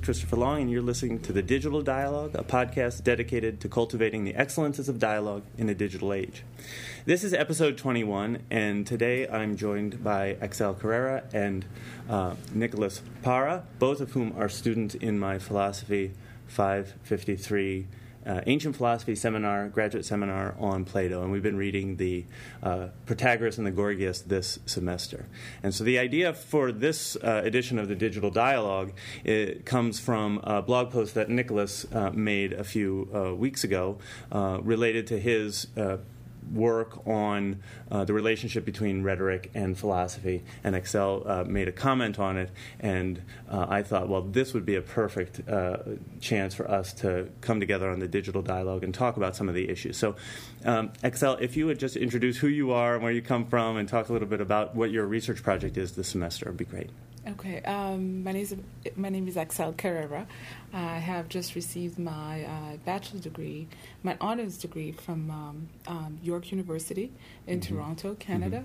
Christopher Long, and you're listening to The Digital Dialogue, a podcast dedicated to cultivating the excellences of dialogue in a digital age. This is episode 21, and today I'm joined by Axel Carrera and Nicholas Parra, both of whom are students in my Philosophy 553 Ancient Philosophy Seminar, graduate seminar on Plato, and we've been reading the Protagoras and the Gorgias this semester. And so the idea for this edition of the Digital Dialogue comes from a blog post that Nicholas made a few weeks ago related to his work on the relationship between rhetoric and philosophy, and Axel made a comment on it, and I thought, well, this would be a perfect chance for us to come together on the Digital Dialogue and talk about some of the issues. So, Axel, if you would just introduce who you are and where you come from and talk a little bit about what your research project is this semester, it would be great. Okay, my name is Axel Carrera. I have just received my bachelor's degree, my honors degree from York University in Toronto, Canada.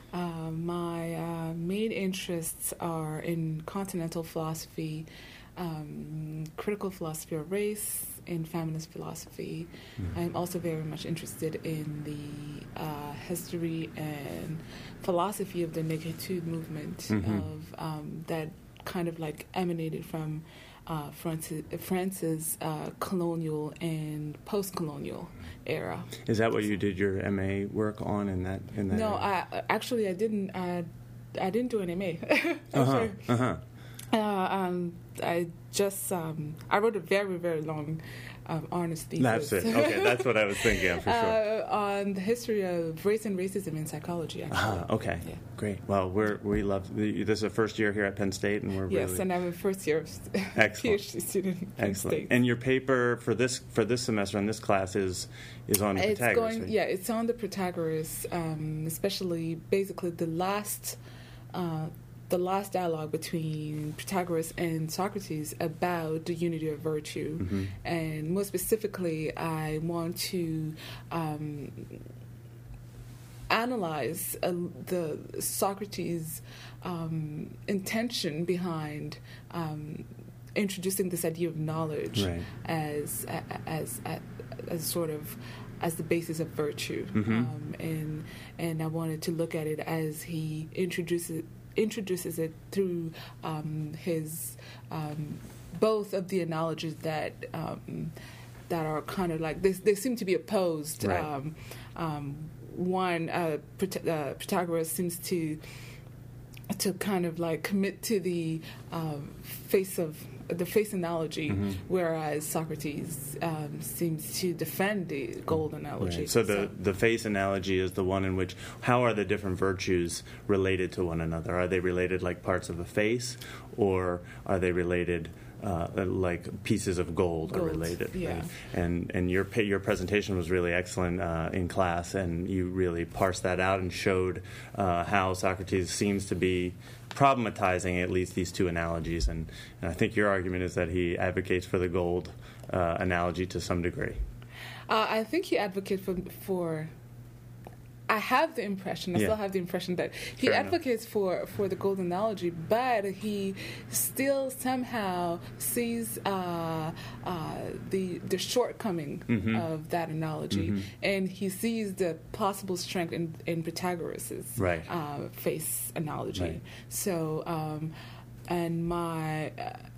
My main interests are in continental philosophy, critical philosophy of race, in feminist philosophy. I'm also very much interested in the history and philosophy of the Négritude movement of that kind of like emanated from France's colonial and post-colonial era. Is that what you did your MA work on in that? No, I didn't. I didn't do an MA. I wrote a very, very long honors thesis. That's it. Okay, that's what I was thinking of, for sure. On the history of race and racism in psychology, actually. Okay, yeah. Great. Well, we love, this is the first year here at Penn State, and we're Yes, and I'm a first year PhD student at Penn State. And your paper for this semester on this class is on the Protagoras, right? Yeah, it's on the Protagoras, especially basically the last dialogue between Protagoras and Socrates about the unity of virtue. And more specifically, I want to analyze the Socrates' intention behind introducing this idea of knowledge as sort of as the basis of virtue. And I wanted to look at it as he introduces it through his both of the analogies that are kind of like they seem to be opposed. Protagoras seems to kind of like commit to the face analogy, whereas Socrates seems to defend the gold analogy. Right. So the face analogy is the one in which, how are the different virtues related to one another? Are they related like parts of a face, or are they related like pieces of gold are related? Yeah. Right? And your presentation was really excellent in class, and you really parsed that out and showed how Socrates seems to be problematizing at least these two analogies, and I think your argument is that he advocates for the gold analogy to some degree. I think he advocates for I have the impression, I still have the impression that he advocates for the gold analogy, but he still somehow sees the shortcoming of that analogy, and he sees the possible strength in Protagoras' face analogy. Right. So, and my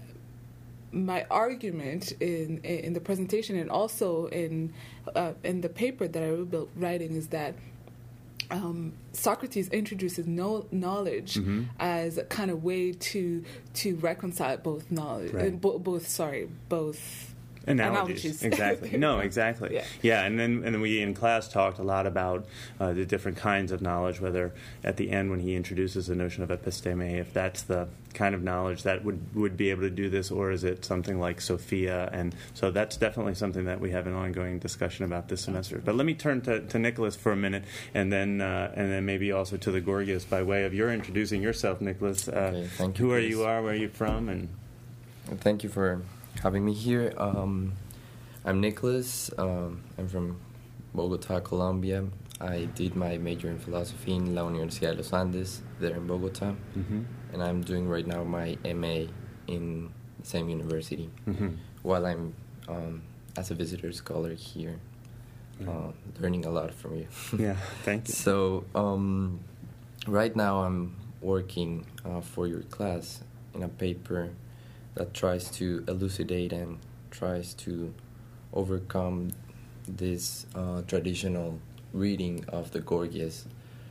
argument in the presentation and also in the paper that I will be writing is that Socrates introduces knowledge as a kind of way to reconcile both knowledge, both analogies. Exactly. No, exactly. Yeah, and then we in class talked a lot about the different kinds of knowledge, whether at the end when he introduces the notion of episteme, if that's the kind of knowledge that would be able to do this, or is it something like Sophia? And so that's definitely something that we have an ongoing discussion about this semester. But let me turn to Nicholas for a minute, and then maybe also to the Gorgias by way of your introducing yourself, Nicholas. Okay, thank you. Who are you, where are you from? And thank you for having me here. I'm Nicholas. I'm from Bogota, Colombia. I did my major in philosophy in La Universidad de los Andes, there in Bogota. And I'm doing right now my MA in same university, while I'm as a visitor scholar here, learning a lot from you. Yeah, thank you. So right now I'm working for your class in a paper that tries to elucidate and tries to overcome this traditional reading of the Gorgias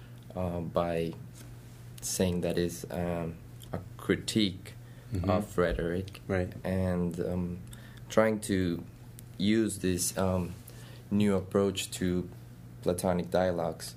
by saying that is a critique of rhetoric, right, and trying to use this new approach to Platonic dialogues,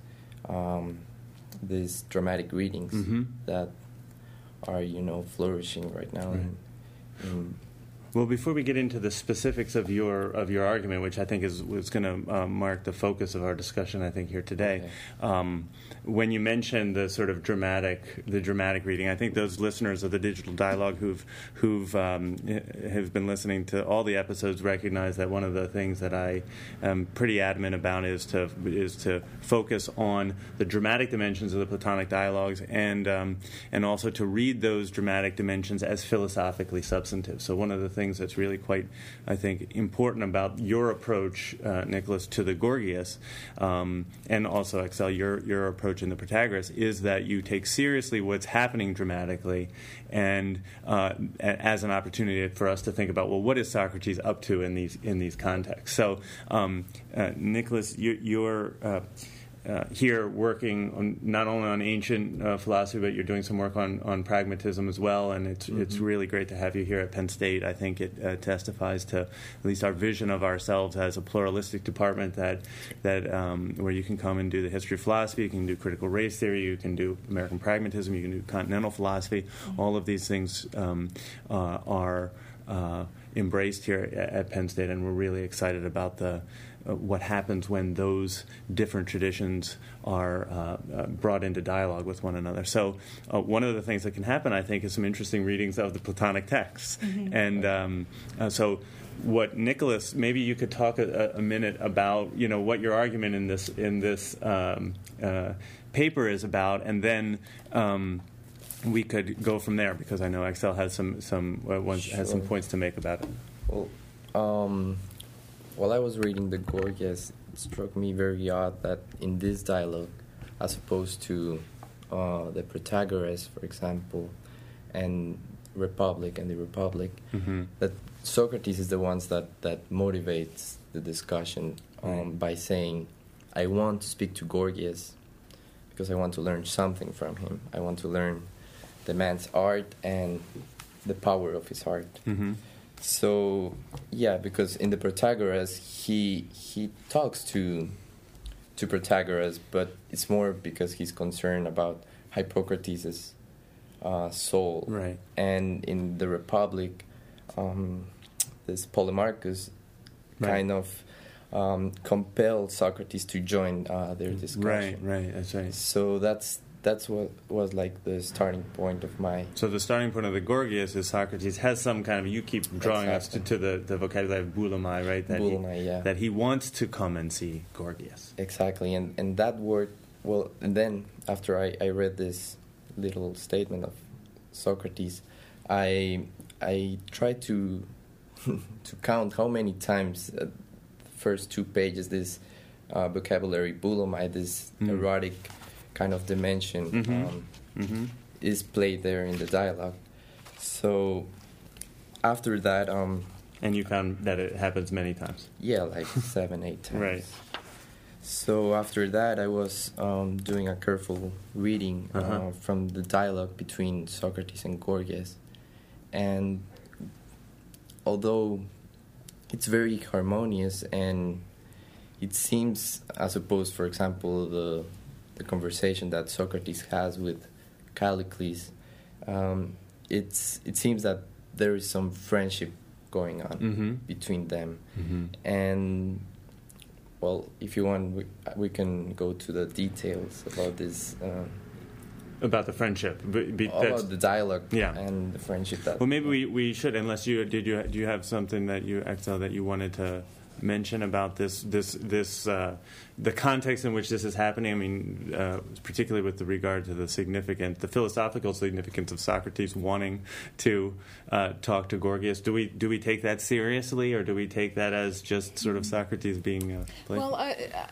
these dramatic readings that are, flourishing right now. Right. Well, before we get into the specifics of your argument, which I think is going to mark the focus of our discussion, I think here today, when you mentioned the sort of dramatic reading, I think those listeners of the Digital Dialogue who've have been listening to all the episodes recognize that one of the things that I am pretty adamant about is to focus on the dramatic dimensions of the Platonic dialogues and also to read those dramatic dimensions as philosophically substantive. So one of the things that's really quite, I think, important about your approach, Nicholas, to the Gorgias, and also, Axel, your approach in the Protagoras, is that you take seriously what's happening dramatically, and as an opportunity for us to think about, well, what is Socrates up to in these contexts? So, Nicholas, you're here working on, not only on ancient philosophy, but you're doing some work on pragmatism as well, and it's really great to have you here at Penn State. I think it testifies to at least our vision of ourselves as a pluralistic department that where you can come and do the history of philosophy, you can do critical race theory, you can do American pragmatism, you can do continental philosophy. All of these things are embraced here at Penn State, and we're really excited about what happens when those different traditions are brought into dialogue with one another. So one of the things that can happen, I think, is some interesting readings of the Platonic texts. And so what, Nicholas, maybe you could talk a minute about, what your argument in this paper is about, and then we could go from there, because I know Axel has some points to make about it. Well, while I was reading the Gorgias, it struck me very odd that in this dialogue, as opposed to the Protagoras, for example, and the Republic, that Socrates is the ones that motivates the discussion by saying, I want to speak to Gorgias because I want to learn something from him. I want to learn the man's art and the power of his art. So, yeah, because in the Protagoras, he talks to Protagoras, but it's more because he's concerned about Hippocrates' soul. Right. And in the Republic, this Polemarchus kind of compelled Socrates to join their discussion. Right, that's right. So that's what was like the starting point of my... So the starting point of the Gorgias is Socrates has some kind of... You keep drawing us to the vocabulary of boulomai, right? That he wants to come and see Gorgias. Exactly, and that word... Well, and then after I read this little statement of Socrates, I tried to count how many times the first 2 pages this vocabulary boulomai, this erotic kind of dimension is played there in the dialogue. So after that... and you found that it happens many times? Yeah, like 7-8 times. Right. So after that, I was doing a careful reading from the dialogue between Socrates and Gorgias. And although it's very harmonious, and it seems, as opposed, for example, the conversation that Socrates has with Callicles, it seems that there is some friendship going on between them. And, well, if you want, we can go to the details about this. About the friendship, about the dialogue, and the friendship. That well, maybe we should. Unless do you have something that Axel, that you wanted to mention about this the context in which this is happening? I mean, particularly with regard to the philosophical significance of Socrates wanting to talk to Gorgias. Do we take that seriously, or do we take that as just sort of Socrates being playful? Well,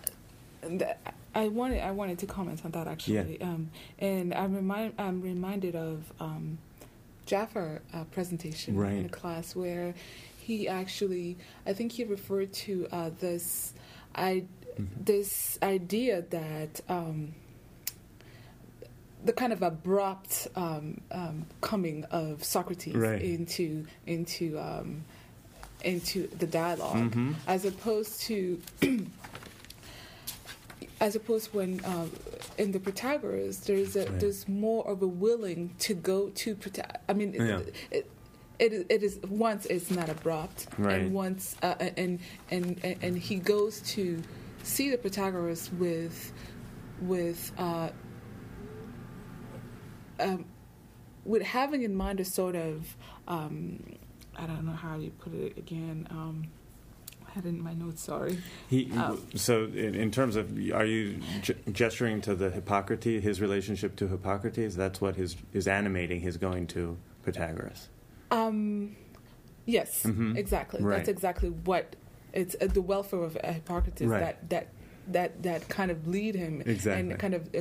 I wanted to comment on that actually, and I'm reminded of Jafar presentation in a class where he actually, I think he referred to this idea that the kind of abrupt coming of Socrates into the dialogue, as opposed when in the Protagoras there's more of a willing to go to it is once it's not abrupt, and once and he goes to see the Protagoras with having in mind a sort of I don't know how you put it again. I had it in my notes. Sorry. So, in terms of, are you gesturing to his relationship to Hippocrates? That's what is animating his going to Protagoras. Yes, exactly. Right. That's exactly what it's the welfare of Hippocrates that kind of lead him and kind of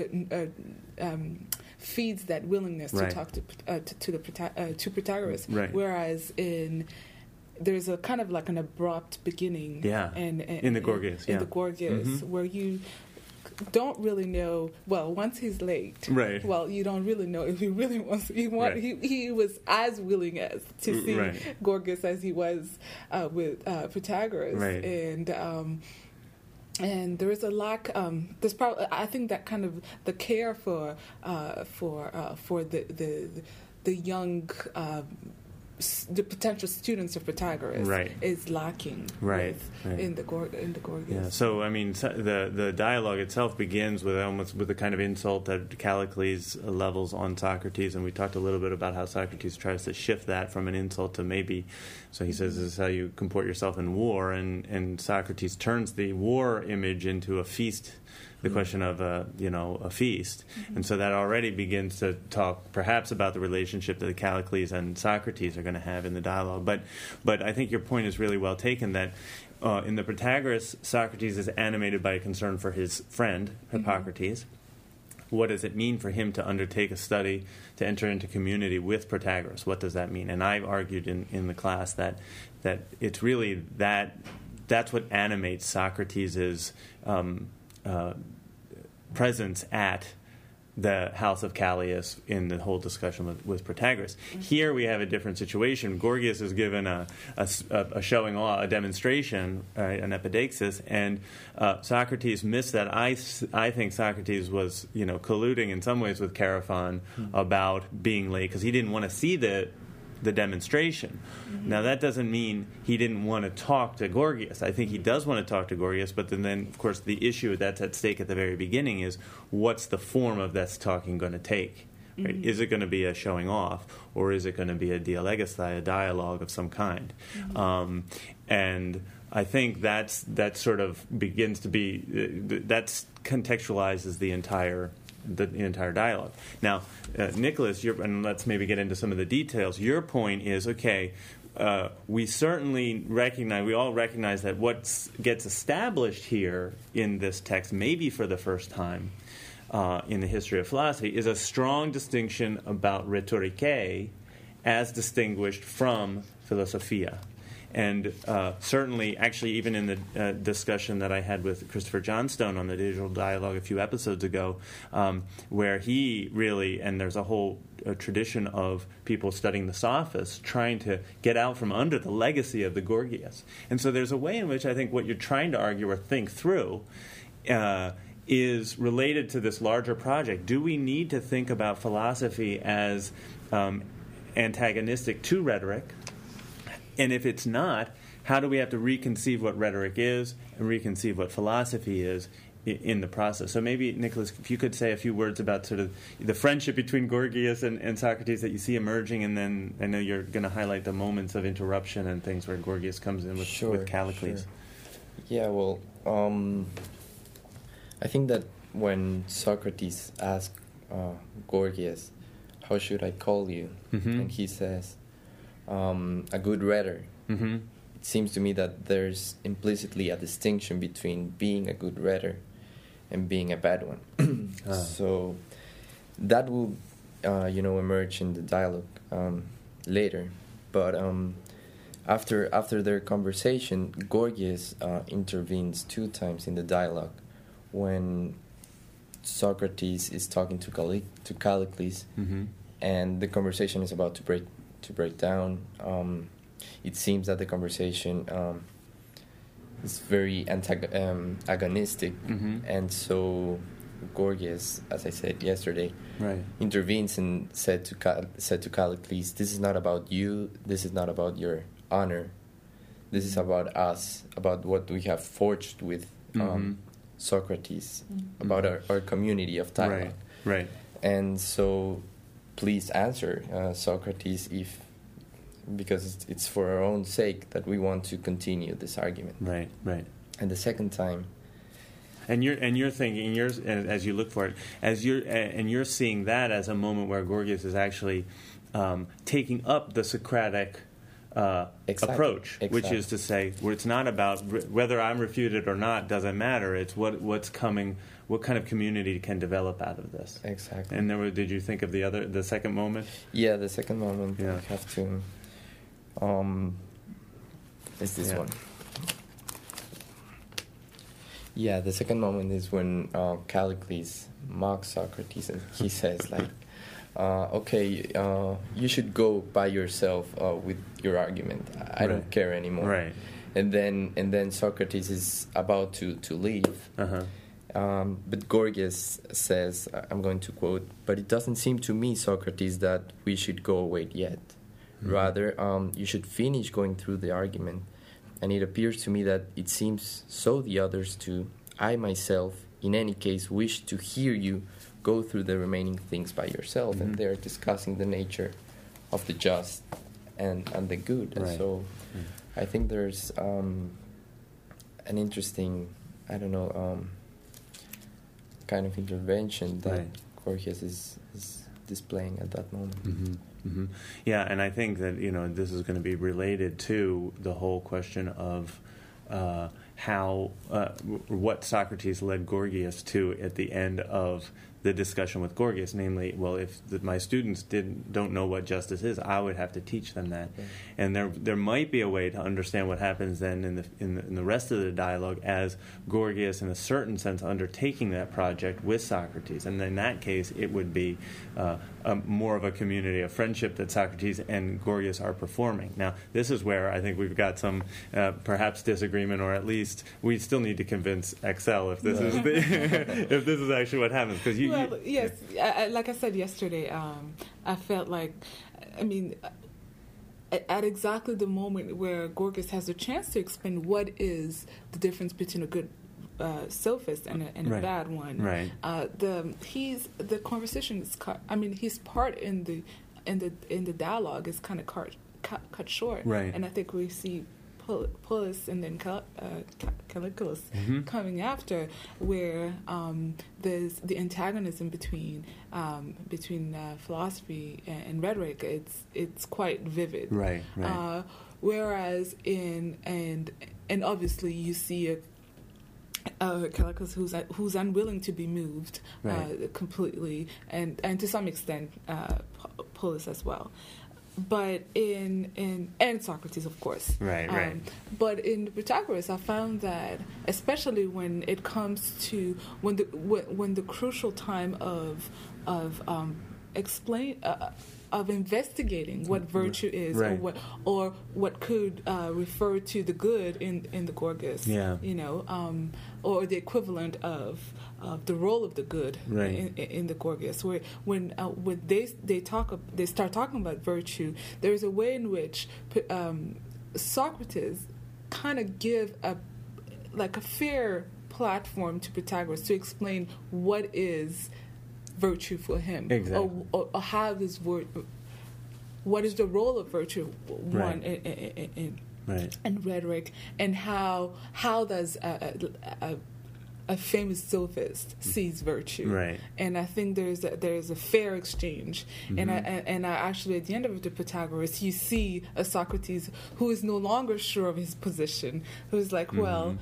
feeds that willingness to talk to Protagoras. Whereas there's a kind of like an abrupt beginning. In the Gorgias. In the Gorgias, where you don't really know. Well, once he's late, well, you don't really know if he really wants. He was as willing as to see Gorgias as he was with Protagoras, and there is a lack. There's probably, I think, that kind of the care for the young. The potential students of Protagoras is lacking in the Gorgias. Yeah. So I mean, the dialogue itself begins with the kind of insult that Callicles levels on Socrates, and we talked a little bit about how Socrates tries to shift that from an insult to maybe. So he says, "This is how you comport yourself in war," and Socrates turns the war image into a feast. The question of a feast, and so that already begins to talk perhaps about the relationship that Callicles and Socrates are going to have in the dialogue. But I think your point is really well taken, that in the Protagoras, Socrates is animated by a concern for his friend Hippocrates. What does it mean for him to undertake a study, to enter into community with Protagoras? What does that mean? And I've argued in the class that it's really that's what animates Socrates's presence at the house of Callias in the whole discussion with Protagoras. Here we have a different situation. Gorgias is given a showing off, a demonstration, an epideixis, and Socrates missed that. I think Socrates was colluding in some ways with Chaerephon about being late because he didn't want to see the demonstration. Now, that doesn't mean he didn't want to talk to Gorgias. I think he does want to talk to Gorgias, but then, of course, the issue that's at stake at the very beginning is what's the form of that talking going to take? Right? Is it going to be a showing off, or is it going to be a dialegasthai, a dialogue of some kind? And I think that sort of begins to be, that contextualizes the entire dialogue. Now, Nicholas, and let's maybe get into some of the details. Your point is, okay, we all recognize that what gets established here in this text, maybe for the first time in the history of philosophy, is a strong distinction about rhetoricae as distinguished from philosophia. And certainly, actually, even in the discussion that I had with Christopher Johnstone on the Digital Dialogue a few episodes ago, where he really, and there's a whole tradition of people studying the Sophists, trying to get out from under the legacy of the Gorgias. And so there's a way in which I think what you're trying to argue or think through is related to this larger project. Do we need to think about philosophy as antagonistic to rhetoric? And if it's not, how do we have to reconceive what rhetoric is and reconceive what philosophy is in the process? So maybe, Nicholas, if you could say a few words about sort of the friendship between Gorgias and Socrates that you see emerging, and then I know you're going to highlight the moments of interruption and things where Gorgias comes in with Callicles. Sure. Yeah, well, I think that when Socrates asked Gorgias, "How should I call you?" Mm-hmm. and he says, "A good rhetor." Mm-hmm. It seems to me that there's implicitly a distinction between being a good rhetor and being a bad one. So that will, emerge in the dialogue later. But after their conversation, Gorgias intervenes 2 times in the dialogue when Socrates is talking to Callicles, Mm-hmm. and the conversation is about to break down. It seems that the conversation is very agonistic, Mm-hmm. and so Gorgias, as I said yesterday, Right. intervenes and said to Callicles, "This is not about you. This is not about your honor. This is about us, about what we have forged with Mm-hmm. Socrates, about our community of dialogue." Right. And so, please answer, Socrates, because it's for our own sake that we want to continue this argument. Right. Right. And the second time, And you're thinking, as you look for it, you're seeing that as a moment where Gorgias is actually taking up the Socratic Exactly. approach, which Exactly. is to say, where it's not about whether I'm refuted or not doesn't matter. It's what's coming, what kind of community can develop out of this. exactly. And did you think of the second moment? Yeah, the second moment Yeah. I have to. Is this Yeah. one? Yeah, the second moment is when Callicles mocks Socrates and he says like, "Okay, you should go by yourself with your argument. I don't Right. care anymore." Right. And then Socrates is about to leave. Uh-huh. But Gorgias says, I'm going to quote, "But it doesn't seem to me, Socrates, that we should go away yet. Rather, you should finish going through the argument. And it appears to me that it seems so the others too. I myself, in any case, wish to hear you go through the remaining things by yourself." And they're discussing the nature of the just and the good. And Right. so I think there's an interesting, kind of intervention that Right. Gorgias is displaying at that moment. Mm-hmm. Mm-hmm. Yeah, and I think that this is going to be related to the whole question of what Socrates led Gorgias to at the end of the discussion with Gorgias, namely, well, if my students don't know what justice is, I would have to teach them that. Okay. And there might be a way to understand what happens then in the rest of the dialogue as Gorgias, in a certain sense, undertaking that project with Socrates. And in that case, it would be more of a community of friendship that Socrates and Gorgias are performing. Now, this is where I think we've got some perhaps disagreement, or at least we still need to convince Excel if this is if this is actually what happens, because Well, yes, like I said yesterday, I felt like, at exactly the moment where Gorgias has a chance to explain what is the difference between a good sophist and a Right. bad one. Right. The conversation is his part in the dialogue is kind of cut short. Right. And I think we see Polus and then Callicles coming after, where there's the antagonism between philosophy and rhetoric. It's quite vivid. Right. Whereas and obviously you see Callicles who's unwilling to be moved completely, and to some extent Polus as well. But and Socrates, of course. Right. But in Protagoras, I found that, especially when it comes to when the crucial time of investigating what virtue is, Right. or what could refer to the good in the Gorgias, or the equivalent of the role of the good in the Gorgias, where when they start talking about virtue, there's a way in which Socrates kind of give a fair platform to Protagoras to explain what is virtue for him, exactly. or how this word, what is the role of virtue Right. and rhetoric, and how does a famous sophist sees virtue, Right. and I think there's a fair exchange, and Mm-hmm. I actually at the end of the Pythagoras, you see a Socrates who is no longer sure of his position, who's like, Mm-hmm. well,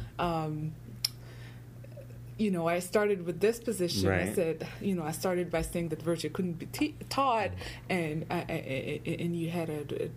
I started with this position. Right. I said, I started by saying that virtue couldn't be taught, and you had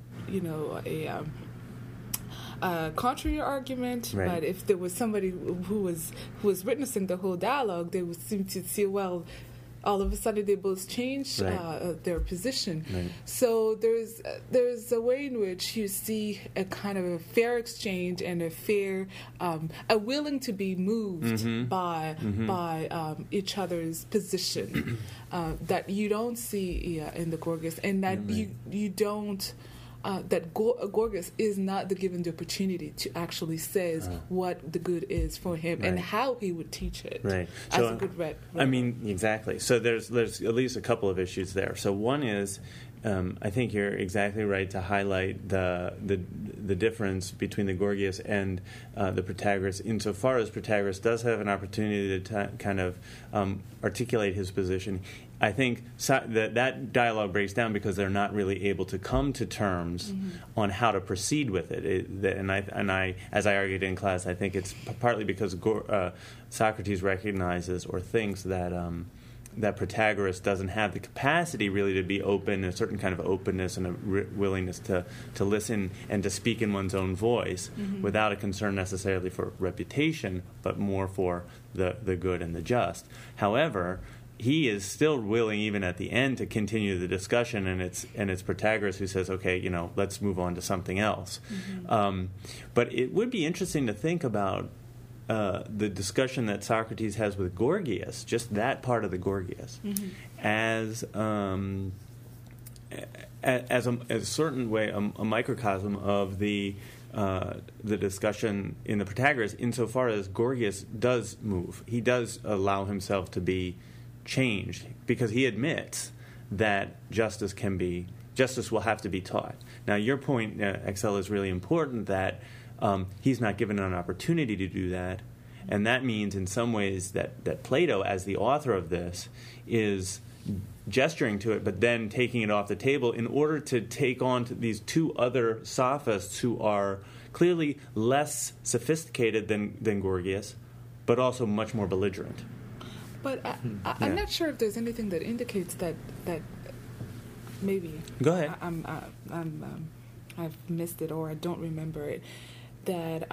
a contrary argument. Right. But if there was somebody who was witnessing the whole dialogue, they would seem to see, well, all of a sudden they both changed Right. their position. Right. So there's a way in which you see a kind of a fair exchange and a fair, a willing to be moved by each other's position that you don't see in the Gorgias, and that you don't. That Gorgias is not given the opportunity to actually says what the good is for him and Right. how he would teach it Right. as So, a good read. I mean, exactly. So there's at least a couple of issues there. So one is, I think you're exactly right to highlight the difference between the Gorgias and the Protagoras, insofar as Protagoras does have an opportunity to kind of articulate his position. I think that dialogue breaks down because they're not really able to come to terms on how to proceed with it. And I, as I argued in class, I think it's partly because Socrates recognizes or thinks that that Protagoras doesn't have the capacity really to be open, a certain kind of openness and a willingness to listen and to speak in one's own voice without a concern necessarily for reputation, but more for the good and the just. However, he is still willing, even at the end, to continue the discussion, and it's Protagoras who says, "Okay, let's move on to something else." But it would be interesting to think about the discussion that Socrates has with Gorgias, just that part of the Gorgias, as a certain way, a microcosm of the discussion in the Protagoras, insofar as Gorgias does move. He does allow himself to be changed because he admits that justice will have to be taught. Now, your point, Excel, is really important, that he's not given an opportunity to do that, and that means in some ways that Plato, as the author of this, is gesturing to it but then taking it off the table in order to take on to these two other sophists who are clearly less sophisticated than Gorgias, but also much more belligerent. But I'm not sure if there's anything that indicates that maybe. Go ahead. I've missed it or I don't remember it. That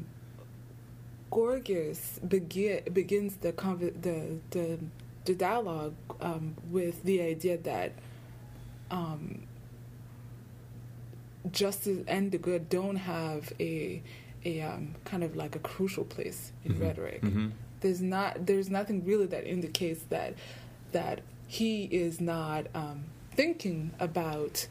Gorgias begins the dialogue with the idea that justice and the good don't have a kind of like a crucial place in rhetoric. There's nothing really that indicates that he is not thinking about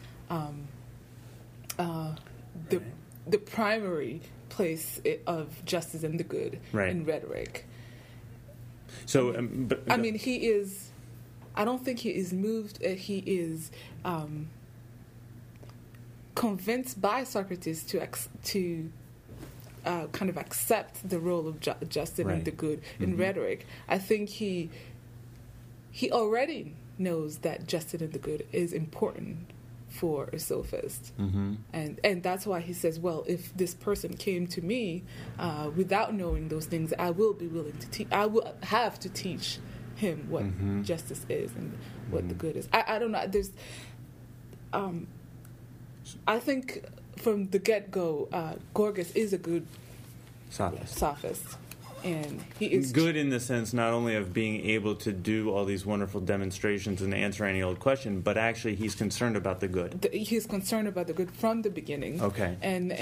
the primary place of justice and the good in rhetoric. So, I mean, he is. I don't think he is moved. He is convinced by Socrates to kind of accept the role of justice and the good in rhetoric. I think he already knows that justice and the good is important for a sophist, and that's why he says, well, if this person came to me without knowing those things, I will be willing to teach. I will have to teach him what justice is and what the good is. I don't know. There's, I think from the get-go, Gorgias is a good sophist. And he is good in the sense not only of being able to do all these wonderful demonstrations and answer any old question, but actually he's concerned about the good. He's concerned about the good from the beginning. Okay. And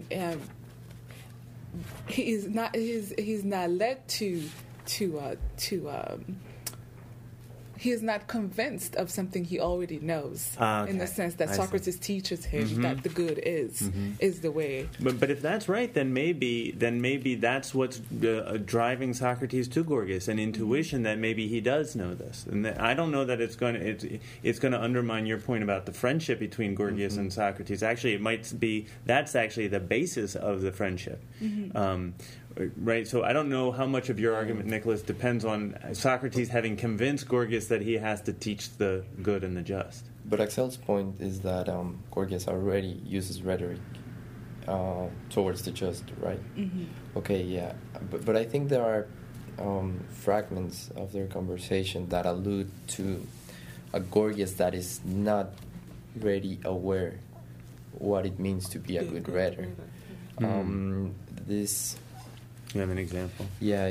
he's not led to he is not convinced of something he already knows, Okay. in the sense that Socrates teaches him that the good is the way. But if that's right, then maybe that's what's driving Socrates to Gorgias, an intuition that maybe he does know this. And I don't know that it's going to undermine your point about the friendship between Gorgias and Socrates. Actually, it might be that's actually the basis of the friendship. Right, so I don't know how much of your argument, Nicholas, depends on Socrates having convinced Gorgias that he has to teach the good and the just. But Axel's point is that Gorgias already uses rhetoric towards the just, right? Okay, yeah. But I think there are fragments of their conversation that allude to a Gorgias that is not really aware what it means to be a good rhetor. This... You have an example? Yeah.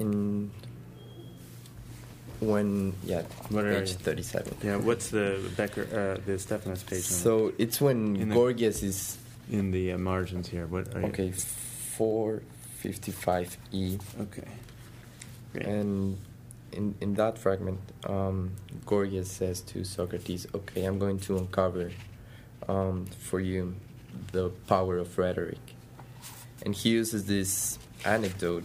Page 37. Yeah, what's the Becker, the Stephanus page? So it's when Gorgias is in the margins here. What are you? 455E. Okay. Great. And in that fragment, Gorgias says to Socrates, "Okay, I'm going to uncover for you the power of rhetoric," and he uses this anecdote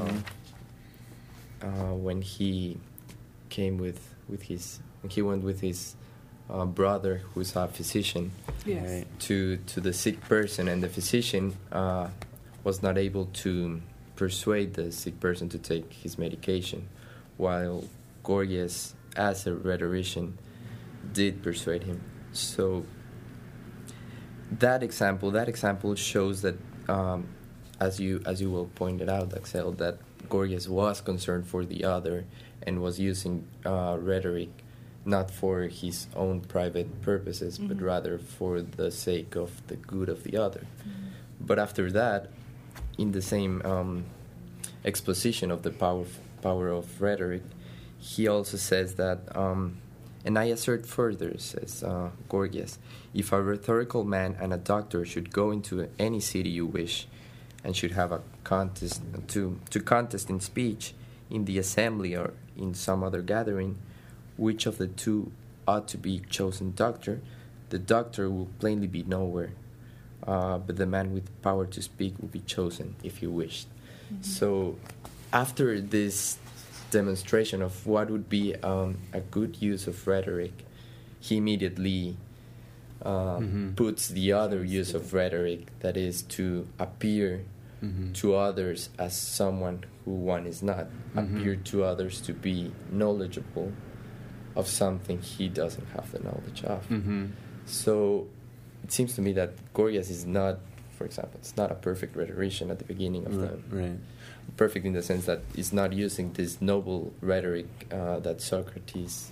when he came when he went with his brother, who's a physician, to the sick person, and the physician was not able to persuade the sick person to take his medication, while Gorgias, as a rhetorician, did persuade him. So that example shows that, as you well pointed out, Axel, that Gorgias was concerned for the other and was using rhetoric not for his own private purposes, but rather for the sake of the good of the other. But after that, in the same exposition of the power of rhetoric, he also says that, and I assert further, says Gorgias, if a rhetorical man and a doctor should go into any city you wish, and should have a contest to contest in speech in the assembly or in some other gathering, which of the two ought to be chosen doctor, the doctor will plainly be nowhere, but the man with power to speak will be chosen if he wished. So after this demonstration of what would be a good use of rhetoric, he immediately puts the other use of rhetoric, that is to appear to others as someone who one is not, appear to others to be knowledgeable of something he doesn't have the knowledge of. So it seems to me that Gorgias is not, for example, it's not a perfect rhetorician at the beginning of the... Perfect in the sense that he's not using this noble rhetoric that Socrates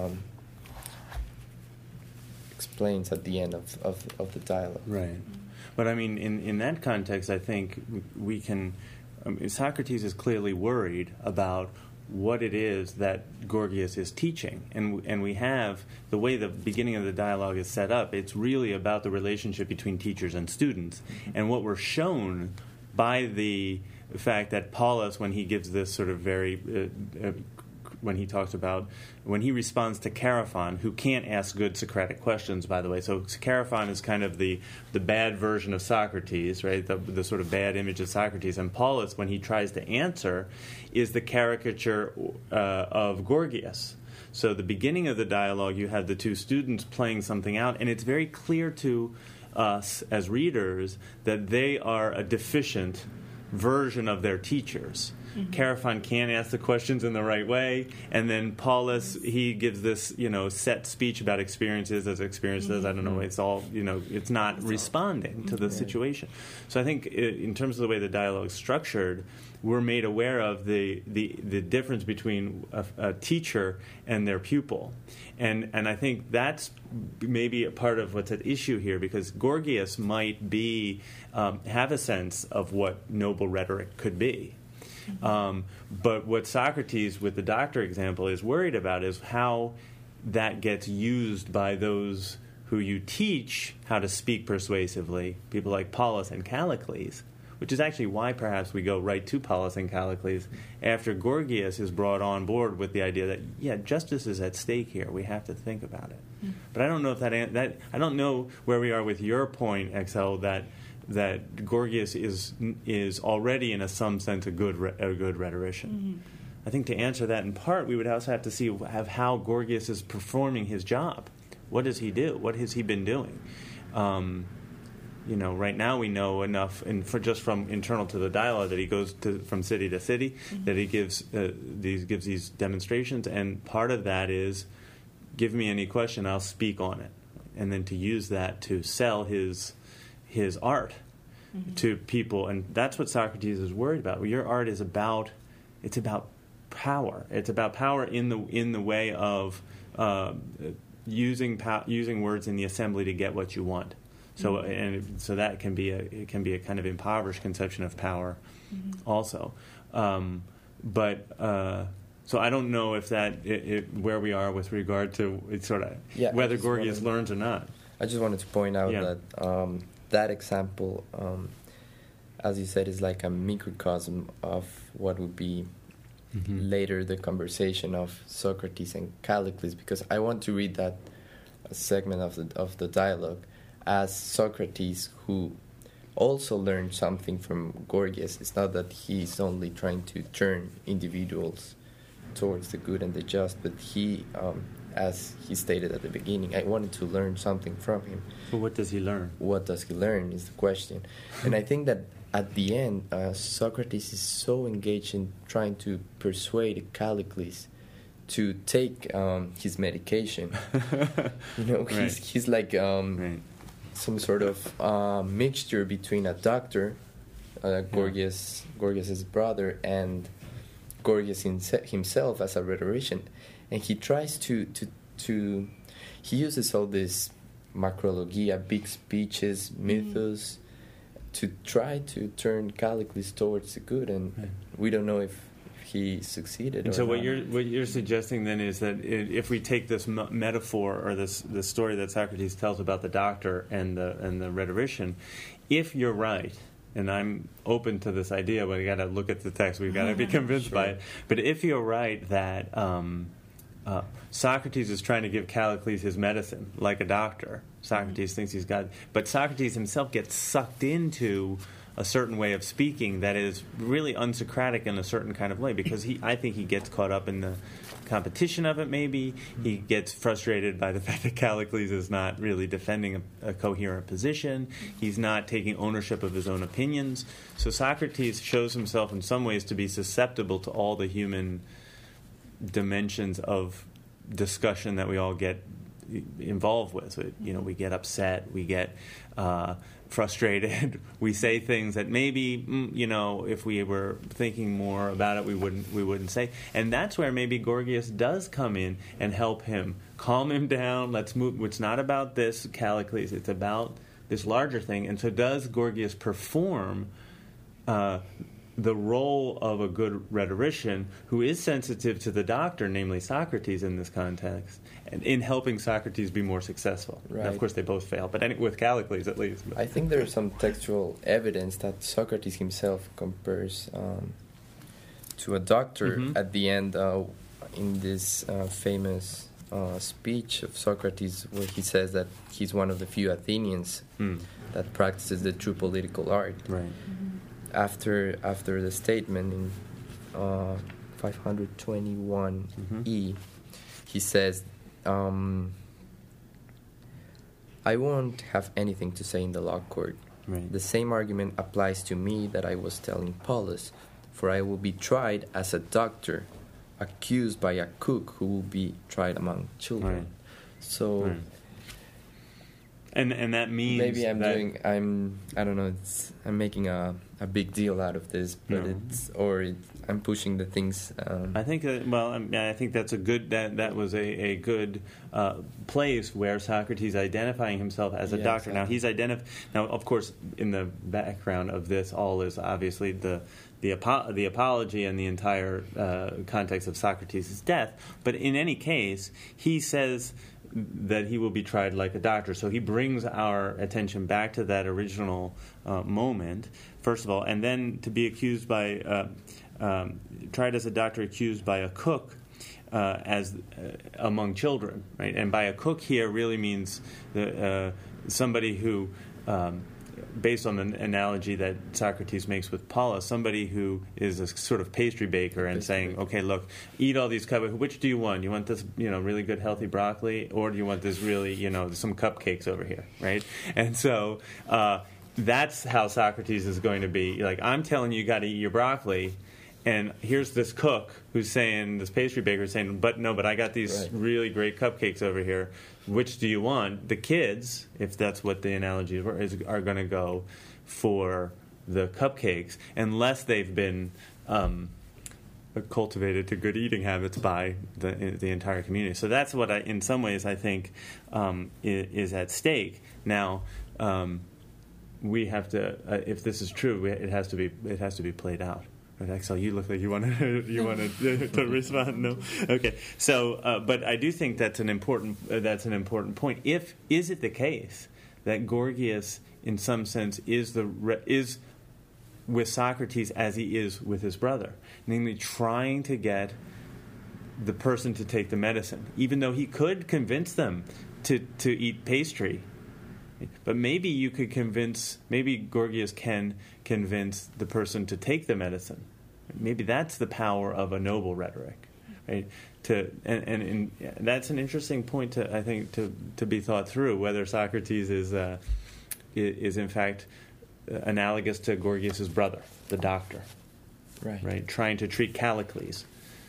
explains at the end of the dialogue. Right. But I mean, in that context, I think we can... Socrates is clearly worried about what it is that Gorgias is teaching. And we have, the way the beginning of the dialogue is set up, it's really about the relationship between teachers and students. And what we're shown by the fact that Paulus, when he gives this sort of very... when he responds to Chaerephon, who can't ask good Socratic questions, by the way. So Chaerephon is kind of the bad version of Socrates, right? The sort of bad image of Socrates. And Paulus, when he tries to answer, is the caricature of Gorgias. So the beginning of the dialogue, you have the two students playing something out, and it's very clear to us as readers that they are a deficient version of their teachers. Chaerephon can't ask the questions in the right way, and then Paulus, he gives this, set speech about experiences as experiences. I don't know. It's all, it's not responding to the situation. So I think in terms of the way the dialogue is structured, we're made aware of the difference between a teacher and their pupil, and I think that's maybe a part of what's at issue here, because Gorgias might be have a sense of what noble rhetoric could be. But what Socrates, with the doctor example, is worried about is how that gets used by those who you teach how to speak persuasively, people like Paulus and Callicles, which is actually why perhaps we go right to Polus and Callicles after Gorgias is brought on board with the idea that, yeah, justice is at stake here. We have to think about it. But I don't know if that I don't know where we are with your point, Axel, that Gorgias is already in some sense a good rhetorician. I think to answer that in part, we would also have to see how Gorgias is performing his job. What does he do? What has he been doing? Right now we know enough, and just from internal to the dialogue, that he goes from city to city, that he gives these demonstrations, and part of that is, give me any question, I'll speak on it, and then to use that to sell his art to people, and that's what Socrates is worried about. Your art is about power. It's about power in the way of using words in the assembly to get what you want. So so that can be a kind of impoverished conception of power, also. So I don't know if where we are with regard to whether Gorgias learns or not. I just wanted to point out that that example, as you said, is like a microcosm of what would be later the conversation of Socrates and Callicles, because I want to read that segment of the dialogue as Socrates, who also learned something from Gorgias. It's not that he's only trying to turn individuals towards the good and the just, but he, as he stated at the beginning, I wanted to learn something from him. But what does he learn? What does he learn is the question. And I think that at the end, Socrates is so engaged in trying to persuade Callicles to take his medication. Right. He's like some sort of mixture between a doctor, Gorgias's brother, and Gorgias himself as a rhetorician, and he tries to he uses all this macrologia, big speeches, mythos, to try to turn Callicles towards the good, and we don't know if he succeeded. And so what you're suggesting then is that if we take this metaphor or this story that Socrates tells about the doctor and the rhetorician, if you're right, and I'm open to this idea, but we got to look at the text. We've got to be convinced by it. But if you're right that Socrates is trying to give Callicles his medicine, like a doctor, Socrates thinks he's got, but Socrates himself gets sucked into a certain way of speaking that is really unsocratic in a certain kind of way, because I think he gets caught up in the competition of it. Maybe he gets frustrated by the fact that Callicles is not really defending a coherent position. He's not taking ownership of his own opinions. So Socrates shows himself in some ways to be susceptible to all the human dimensions of discussion that we all get involved with. We get upset, we get frustrated, we say things that maybe if we were thinking more about it we wouldn't say, and that's where maybe Gorgias does come in and help him, calm him down. Let's move. It's not about this, Callicles, it's about this larger thing. And so does Gorgias perform the role of a good rhetorician who is sensitive to the doctor, namely Socrates in this context, and in helping Socrates be more successful. Right. Now, of course, they both fail, but with Callicles at least. I think there's some textual evidence that Socrates himself compares to a doctor at the end in this famous speech of Socrates, where he says that he's one of the few Athenians that practices the true political art. Right. After the statement in 521 he says, I won't have anything to say in the law court. Right. The same argument applies to me that I was telling Polus, for I will be tried as a doctor, accused by a cook who will be tried among children. Right. So... Right. And that means maybe I'm making a big deal out of this, but I'm pushing the things. I think I think that's a good that was a good place where Socrates identifying himself as a doctor. Exactly. Now of course in the background of this all is obviously the apology and the entire context of Socrates' death. But in any case, he says that he will be tried like a doctor. So he brings our attention back to that original moment, first of all, and then to be accused by, tried as a doctor, accused by a cook as among children, right? And by a cook here really means somebody who, based on the analogy that Socrates makes with Pallas, somebody who is a sort of pastry baker and saying, okay, look, eat all these cupcakes. Which do you want? You want this, really good healthy broccoli, or do you want this really, some cupcakes over here, right? And so that's how Socrates is going to be. Like, I'm telling you, you got to eat your broccoli. And here's this cook who's saying, this pastry baker is saying, but I got these really great cupcakes over here. Which do you want? The kids, if that's what the analogy is, are going to go for the cupcakes unless they've been cultivated to good eating habits by the entire community. So that's what in some ways I think is at stake. Now, we have to, if this is true, it has to be played out. Axel, you look like you wanted to respond. No, okay. So, but I do think that's an important point. Is it the case that Gorgias, in some sense, is with Socrates as he is with his brother, namely trying to get the person to take the medicine, even though he could convince them to eat pastry. But maybe you could maybe Gorgias can convince the person to take the medicine. Maybe that's the power of a noble rhetoric, right? And that's an interesting point I think to be thought through, whether Socrates is in fact analogous to Gorgias' brother, the doctor, right? Trying to treat Callicles,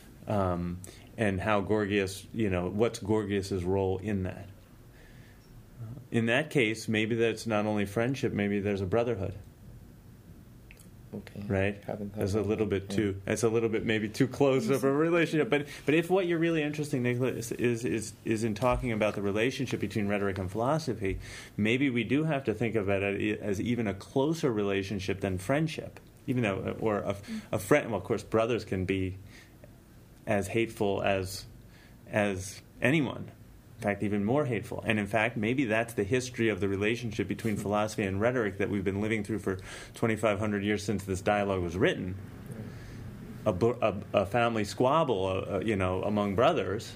and how Gorgias, what's Gorgias' role in that? In that case, maybe that's not only friendship, maybe there's a brotherhood. Okay. Right? That's a little bit too. That's a little bit maybe too close of a relationship. But if what you're really interested in, Nicholas, is in talking about the relationship between rhetoric and philosophy, maybe we do have to think of it as even a closer relationship than friendship. Even though, or a friend. Well, of course, brothers can be as hateful as anyone. In fact, even more hateful. And in fact, maybe that's the history of the relationship between philosophy and rhetoric that we've been living through for 2,500 years since this dialogue was written. A family squabble, among brothers.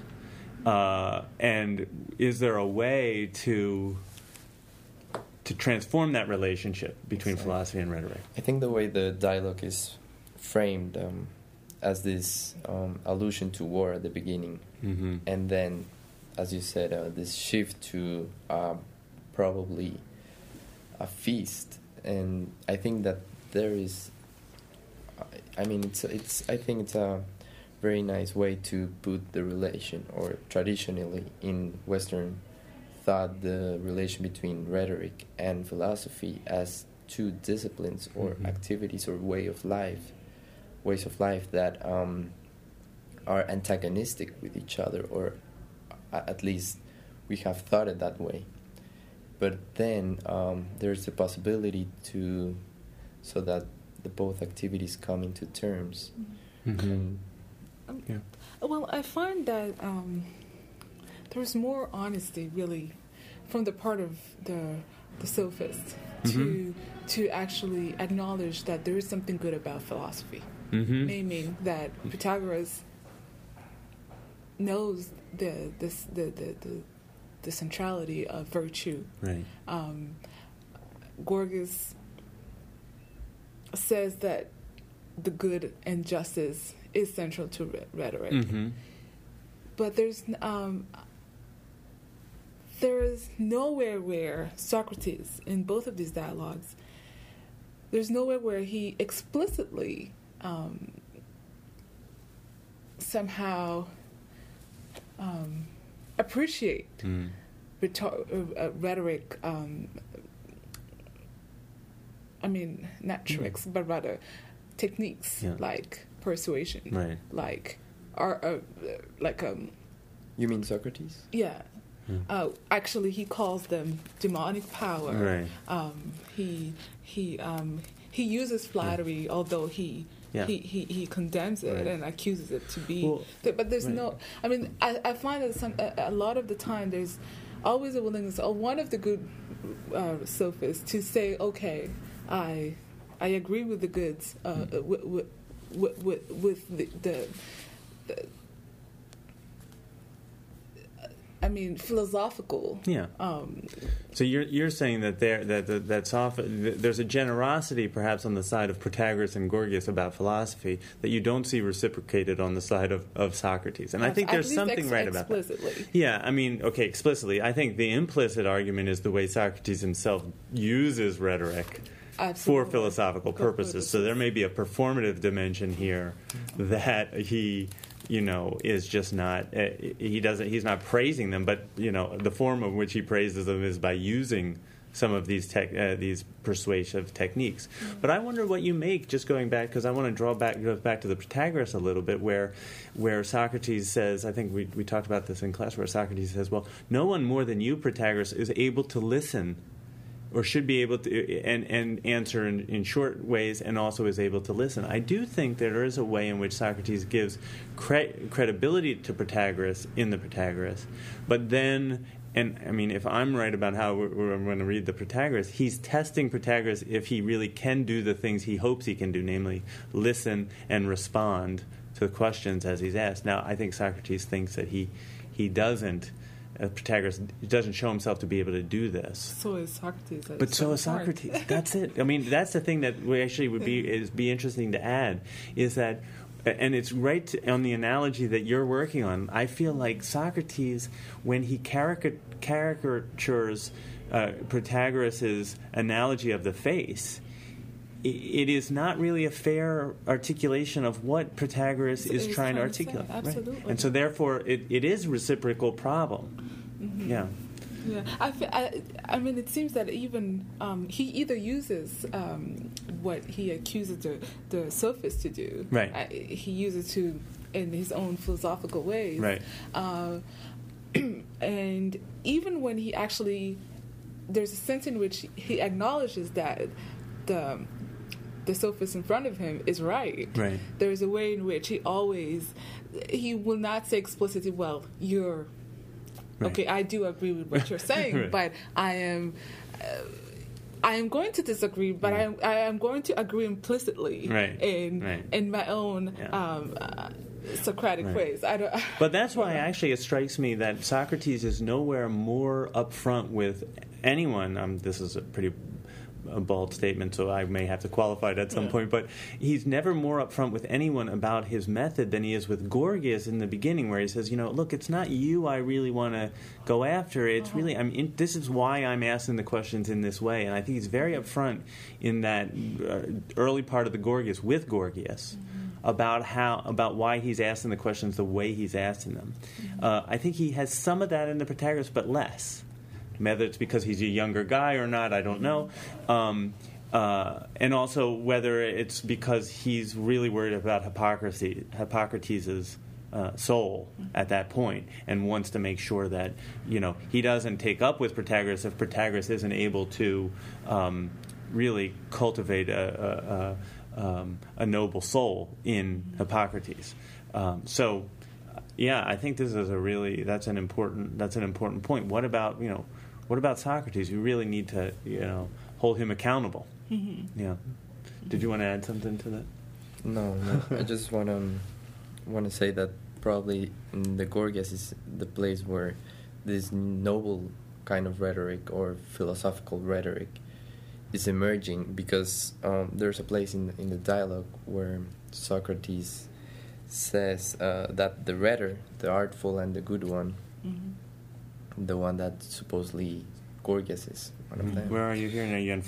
And is there a way to transform that relationship between philosophy and rhetoric? I think the way the dialogue is framed as this allusion to war at the beginning, and then, as you said, this shift to probably a feast, and I think that there is. I think it's a very nice way to put the relation, or traditionally in Western thought, the relation between rhetoric and philosophy as two disciplines or activities or ways of life that are antagonistic with each other, or at least we have thought it that way. But then there's the possibility so that the both activities come into terms. Well, I find that there's more honesty, really, from the part of the sophist to actually acknowledge that there is something good about philosophy. Namely, that Pythagoras knows the centrality of virtue. Right. Gorgias says that the good and justice is central to rhetoric. But there's nowhere where Socrates, in both of these dialogues, there's nowhere where he explicitly somehow appreciate rhetoric. Not tricks, but rather techniques like persuasion, right? Like, You mean Socrates? Yeah. Actually, he calls them demonic power. Right. He uses flattery, although he Yeah. he condemns it Right. and accuses it to be. Well, But there's right. no. I mean, I find that a lot of the time there's always a willingness of one of the good sophists to say, okay, I agree with the goods with the I mean, philosophical. Yeah. So you're saying that there's a generosity perhaps on the side of Protagoras and Gorgias about philosophy that you don't see reciprocated on the side of Socrates, and I think there's something right about that. Yeah, I mean, okay, explicitly. I think the implicit argument is the way Socrates himself uses rhetoric. Absolutely. For philosophical purposes. So there may be a performative dimension here that he, is just not. He's not praising them, but the form of which he praises them is by using some of these persuasive techniques. Mm-hmm. But I wonder what you make, just going back, because I want to go back to the Protagoras a little bit, where Socrates says, I think we talked about this in class, where Socrates says, well, no one more than you, Protagoras, is able to listen, or should be able to and answer in short ways, and also is able to listen. I do think there is a way in which Socrates gives credibility to Protagoras in the Protagoras, but then, and I mean, if I'm right about how we're going to read the Protagoras, he's testing Protagoras if he really can do the things he hopes he can do, namely listen and respond to the questions as he's asked. Now, I think Socrates thinks that he doesn't. Protagoras doesn't show himself to be able to do this. So is Socrates. But so is Socrates. That's it. I mean, that's the thing that we actually would be interesting to add, is that, and it's right on the analogy that you're working on. I feel like Socrates, when he caricatures Protagoras' analogy of the face, it is not really a fair articulation of what Protagoras is trying to articulate. Absolutely. Right? And so, therefore, it is a reciprocal problem. Mm-hmm. Yeah. Yeah, I mean, it seems that even he either uses what he accuses the sophists to do. Right. He uses to in his own philosophical ways. Right. And even when he actually, there's a sense in which he acknowledges that the sophist in front of him is right. Right. There's a way in which he will not say explicitly, well, you're, right. Okay, I do agree with what you're saying, right. But I am going to disagree, but right. I am going to agree implicitly right. in my own Socratic right. ways. But that's why actually it strikes me that Socrates is nowhere more upfront with anyone. This is a pretty bold statement, so I may have to qualify it at some point, but he's never more upfront with anyone about his method than he is with Gorgias in the beginning, where he says, look, it's not you I really want to go after. It's really, this is why I'm asking the questions in this way. And I think he's very upfront in that early part of the Gorgias with Gorgias. About why he's asking the questions the way he's asking them. I think he has some of that in the Protagoras, but less. Whether it's because he's a younger guy or not, I don't know. And also whether it's because he's really worried about Hippocrates' soul at that point, and wants to make sure that he doesn't take up with Protagoras if Protagoras isn't able to really cultivate a noble soul in Hippocrates. I think this is that's an important point. What about Socrates? You really need to hold him accountable. Mm-hmm. Yeah. Did you want to add something to that? No. I just want to say that probably in the Gorgias is the place where this noble kind of rhetoric or philosophical rhetoric is emerging, because there's a place in the dialogue where Socrates says that the rhetor, the artful and the good one, the one that supposedly Gorgias is one of them. Where are you here? Are you in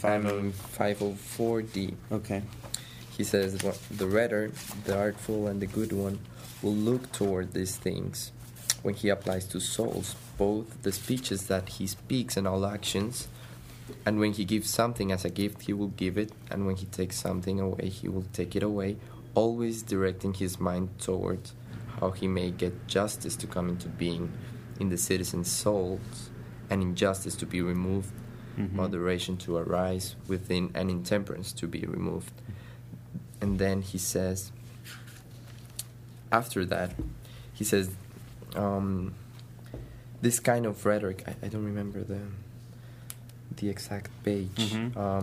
504D? Okay. He says, the rhetor, the artful and the good one, will look toward these things when he applies to souls both the speeches that he speaks and all actions. And when he gives something as a gift, he will give it, and when he takes something away, he will take it away, always directing his mind towards how he may get justice to come into being in the citizens' souls, and injustice to be removed, moderation to arise within, and intemperance to be removed. and then he says, after that, he says, this kind of rhetoric, I don't remember the exact page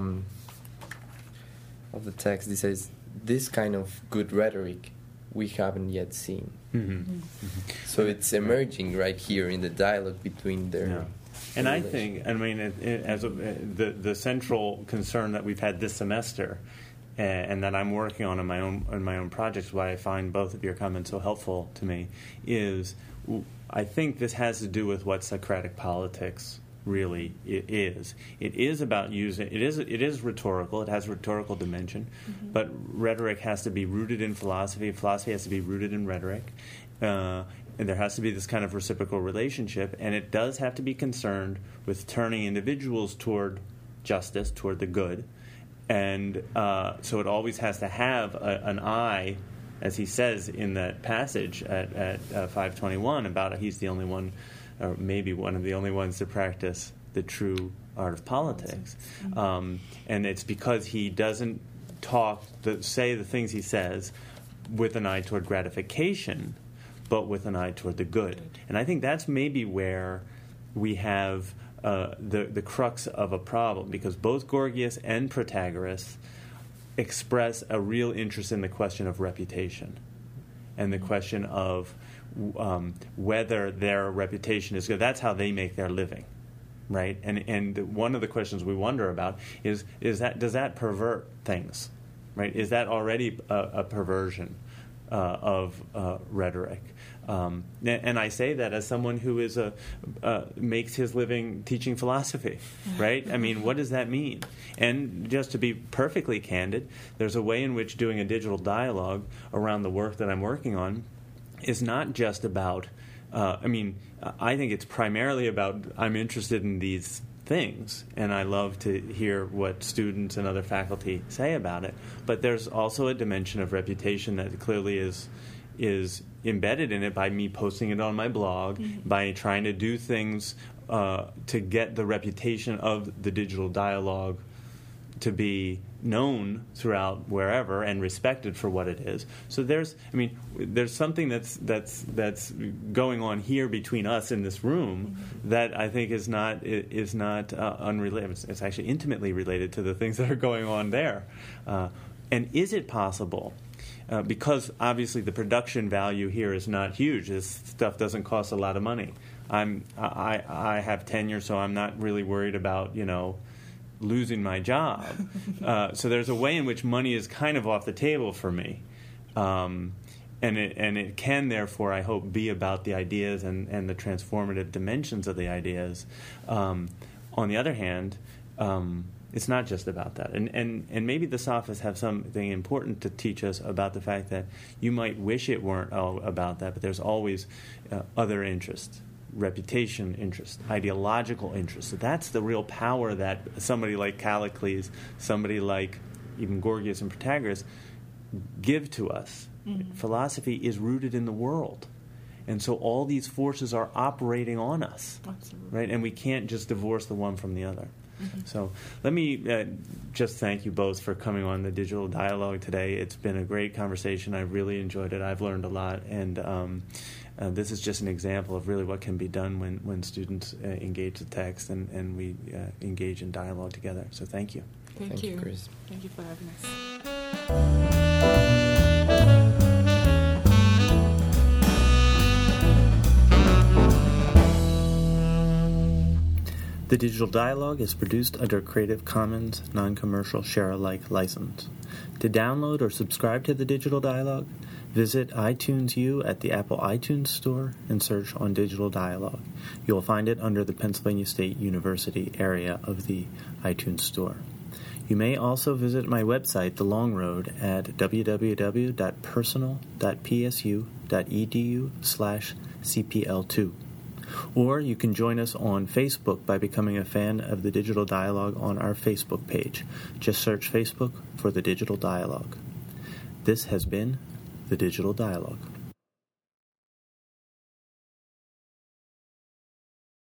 of the text. He says, this kind of good rhetoric we haven't yet seen. So it's emerging right here in the dialogue between their... Yeah. And I think, the central concern that we've had this semester, and that I'm working on my own projects, why I find both of your comments so helpful to me, is I think this has to do with what Socratic politics really is. It is about using. It is rhetorical. It has rhetorical dimension, but rhetoric has to be rooted in philosophy. Philosophy has to be rooted in rhetoric. And there has to be this kind of reciprocal relationship, and it does have to be concerned with turning individuals toward justice, toward the good. And so it always has to have an eye, as he says in that passage at 521, about he's the only one, or maybe one of the only ones to practice the true art of politics. And it's because he doesn't say the things he says with an eye toward gratification, but with an eye toward the good. And I think that's maybe where we have the crux of a problem, because both Gorgias and Protagoras express a real interest in the question of reputation and the question of whether their reputation is good. That's how they make their living, right? And one of the questions we wonder about is that, does that pervert things, right? Is that already a perversion of rhetoric? And I say that as someone who is makes his living teaching philosophy, right? I mean, what does that mean? And just to be perfectly candid, there's a way in which doing a digital dialogue around the work that I'm working on is not just about, I think it's primarily about, I'm interested in these things, and I love to hear what students and other faculty say about it. But there's also a dimension of reputation that clearly is embedded in it by me posting it on my blog, by trying to do things to get the reputation of the digital dialogue to be known throughout wherever and respected for what it is. So there's something that's going on here between us in this room that I think is not unrelated. It's actually intimately related to the things that are going on there. And is it possible? Because obviously the production value here is not huge. This stuff doesn't cost a lot of money. I have tenure, so I'm not really worried about losing my job. So there's a way in which money is kind of off the table for me, and it can therefore, I hope, be about the ideas and the transformative dimensions of the ideas. On the other hand, it's not just about that. And maybe the sophists have something important to teach us about the fact that you might wish it weren't all about that, but there's always other interests, reputation interest, ideological interest. So that's the real power that somebody like Callicles, somebody like even Gorgias and Protagoras give to us. Philosophy is rooted in the world. And so all these forces are operating on us. Absolutely. Right? And we can't just divorce the one from the other. So let me just thank you both for coming on the Digital Dialogue today. It's been a great conversation. I really enjoyed it. I've learned a lot. And this is just an example of really what can be done when students engage the text and we engage in dialogue together. So thank you. Thank you, Chris. Thank you for having us. The Digital Dialogue is produced under Creative Commons Non-Commercial Share-alike license. To download or subscribe to the Digital Dialogue, visit iTunes U at the Apple iTunes Store and search on Digital Dialogue. You will find it under the Pennsylvania State University area of the iTunes Store. You may also visit my website, The Long Road, at www.personal.psu.edu/CPL2. Or you can join us on Facebook by becoming a fan of the Digital Dialogue on our Facebook page. Just search Facebook for the Digital Dialogue. This has been the Digital Dialogue.